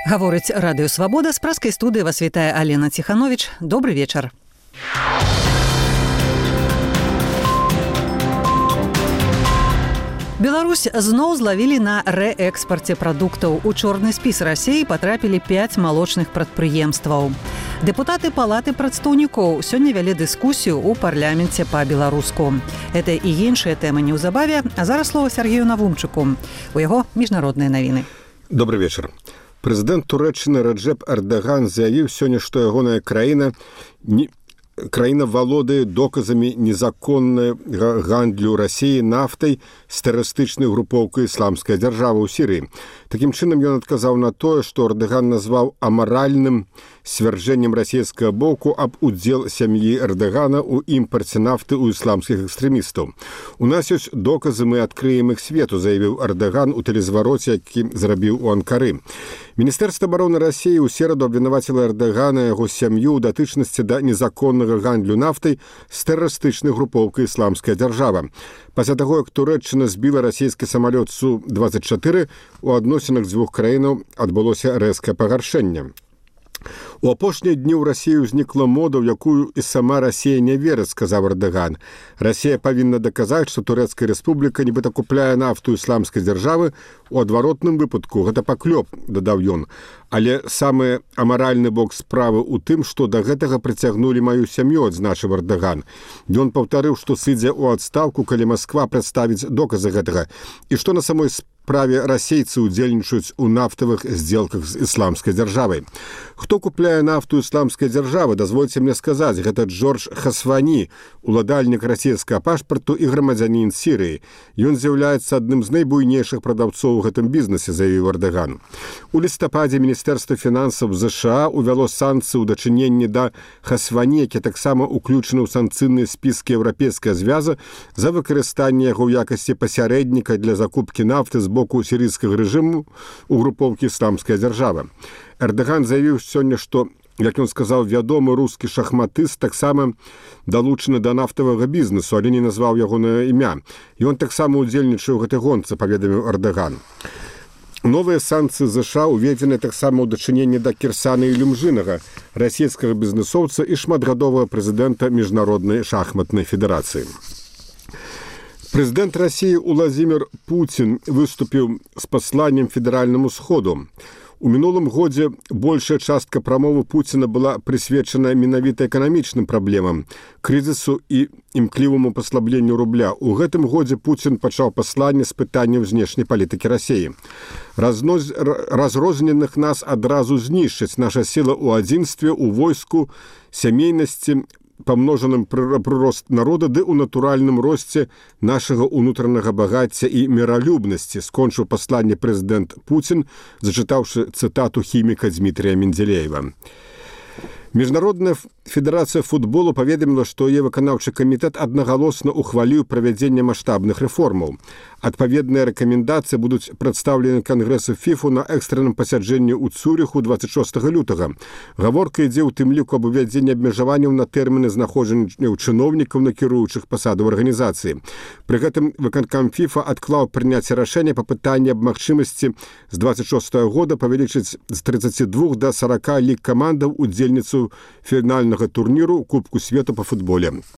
Гаворыць радыё Свабода, з праскай студыі вас вітае Алена Ціхановіч. Добры вечар. Беларусь зноў злавілі на рээкспарце прадуктаў. У чорны спіс Расіі патрапілі 5 малочных прадпрыемстваў. Дэпутаты палаты прадстаўнікоў сёння вялі дыскусію ў парламенце па-беларуску. Гэта і іншыя тэмы неўзабаве, а зараз слова Сергею Навумчыку. У яго міжнародныя навіны. Добрый вечар. Прэзідэнт Турэччыны Раджэп Эрдаган заявіў сёння, што ягоная краіна валодае доказамі незаконнага гандлю Расіі нафтай з тэрарыстычнай групоўкай ісламская дзяржава ў Сірыі. Такім чынам ён адказаў на тое, што Эрдаган назваў амаральным сцвярджэннем расійскага боку аб удзел сям'і Эрдагана ў імпарце нафты ў ісламскіх экстрэмістаў. У нас ёсць доказы, мы адкрыем іх свету, заявіў Эрдаган у тэлезвароце, які зрабіў у Анкары. Міністэрства абароны Расіі ў сераду абвінаваціла Эрдагана і яго сям'ю ў датычнасці да незаконнага гандлю нафтай з тэрарыстычнай групоўкай ісламская дзяржава. Пасля таго, як Турэччына збіла расійскі самалёт Су-24, у адносінах дзвюх краінаў адбылося рэзкае пагаршэнне. У апошнія дні ў Расіі ўзнікла мода, ў якую і сама Расія не верыць, сказаў Эрдаган. Расія павінна даказаць, што Турэцкая рэспубліка нібыта купляе нафту ісламскай дзяржавы, у адваротным выпадку гэта паклёп, дадаў ён. Але самы амаральны бок справы ў тым, што да гэтага прыцягнулі маю сям'ю, адзначыў Эрдаган. Ён паўтарыў, што сыдзе ў адстаўку, калі Масква прадставіць доказы гэтага, і што на самой справе расейцы ўдзельнічаюць у нафтавых здзелках з ісламскай дзяржавай. Хто купляе нафту ісламскай дзяржавы, дазвольце мне сказаць, гэта Джордж Хасвані, уладальнік расійскага пашпарту і грамадзянін Сірыі. Ён з'яўляецца адным з найбуйнейшых прадаўцоў у гэтым бізнесе, заявіў Эрдаган. У лістападзе Міністэрства фінансаў США увяло санкцыі ў дачыненні да Хасвані, які таксама ўключаны ў санкцыйныя спіскі Еўрапейскага звяза за выкарыстанне яго ў якасці пасярэдніка для закупкі нафты з боку сірыйскага рэжыму ў групоўкі ісламская дзяржава. Эрдаган заявіў сёння, што, як ён сказаў, вядомы рускі шахматыст таксама далучаны да нафтавага бізнесу, але не назваў ягонае імя. Ён таксама ўдзельнічае ў гэтай гонцы, паведаміў Эрдаган. Новыя санкцыі США уведзены таксама ў дачыненні да Кірсана Ілюмжынага, расійскага бізнесоўца і шматгадовага прэзідэнта Міжнароднай шахматнай федэрацыі. Прэзідэнт Расіі Уладзімір Пуцін выступіў з пасланнем федэральнаму сходу. У мінулым годзе большая частка прамовы Пуціна была прысвечана менавіта эканамічным праблемам, крызісу і імкліваму паслабленню рубля. У гэтым годзе Пуцін пачаў пасланне з пытанняў знешняй палітыкі Расіі. Разрозненых нас адразу знішчыць, наша сіла ў адзінстве, у войску, сямейнасці, памножаным прырост народа ды ў натуральным росце нашага ўнутранага багацця і міралюбнасці, скончыў пасланне прэзідэнт Пуцін, зачытаўшы цытату хіміка Дмітрія Менделеева. Міжнародная федэрацыя футболу паведаміла, што яе выканаўчы камітэт аднагалосна ухваліў правядзенне маштабных рэформаў. Адпаведныя рэкамендацыі будуць прадстаўлены Кангрэсу ФІФУ на экстранным пасяджэнні ў Цюрыху 26 лютага. Гаворка ідзе ў тым ліку аб увядзенні абмежаванняў на тэрміны знаходжання чыноўнікаў на кіруючых пасадаў арганізацыі. Пры гэтым выканкам ФІФА адклаў прыняцце рашэння па пытанні аб магчымасці з 26 года павялічыць з 32 да 40 ліг камандаў удзельніцу фінальнага турніру Кубку свету па футболе.